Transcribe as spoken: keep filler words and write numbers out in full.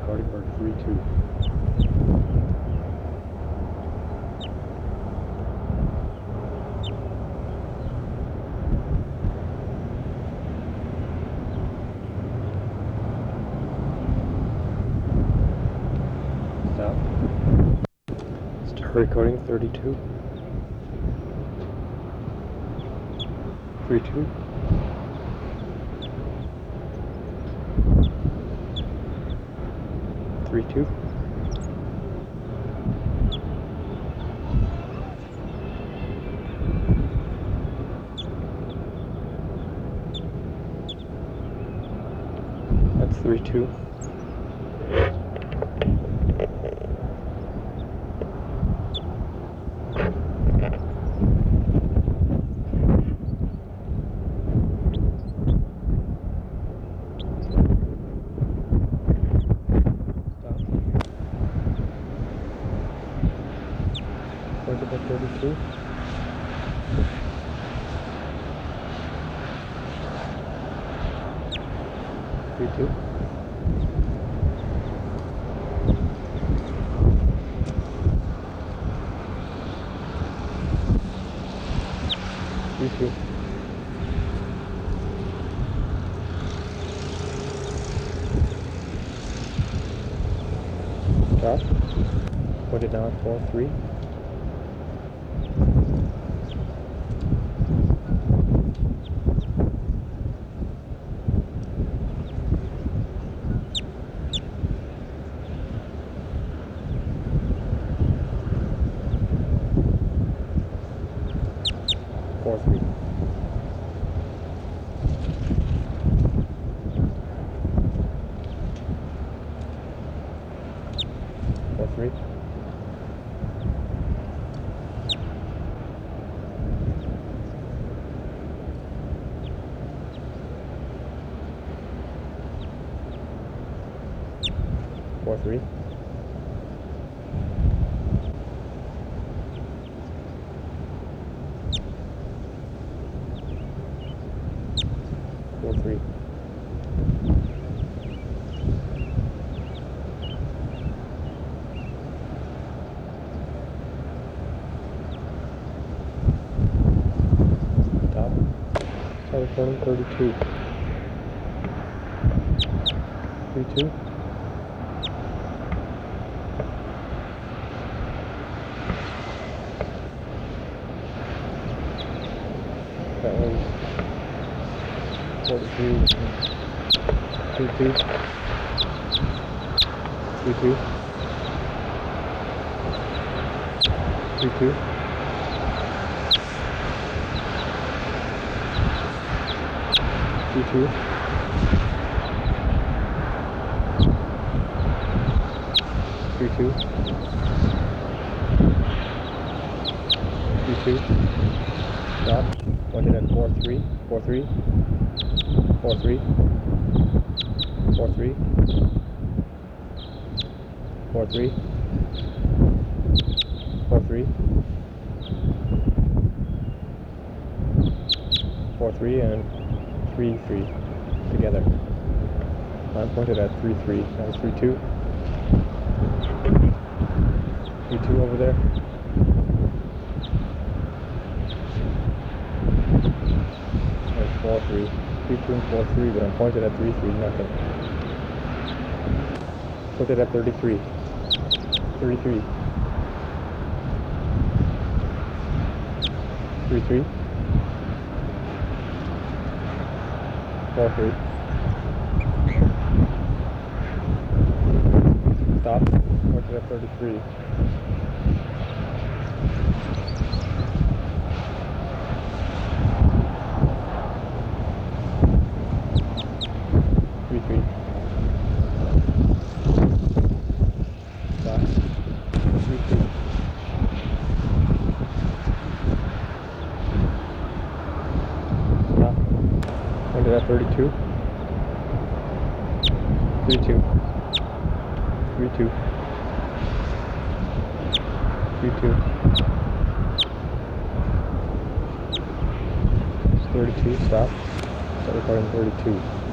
recording for three two. Stop. Start recording thirty-two. three two. three two. That's three two. Point it at thirty-two. three two. three two. Stop. Point it down at four three. four three. four three. four three. four three. Stop. Start recording thirty-two. three two. That was forty-two. three two. three two. three two. three two. three two. three two. Stop. Point it at four three. four three. four three. four three. four three. four three. four three and three three together. I'm pointed at three three. That was three two. three two over there. There's four three. three two and four three, but I'm pointed at three three, nothing. Pointed at thirty-three. thirty-three. three three. four three. Stop. Pointed at thirty-three. three three. Stop. three two. Stop. Pointed at thirty-two. three two. three two. three two. thirty-two. Stop. Start recording thirty-two.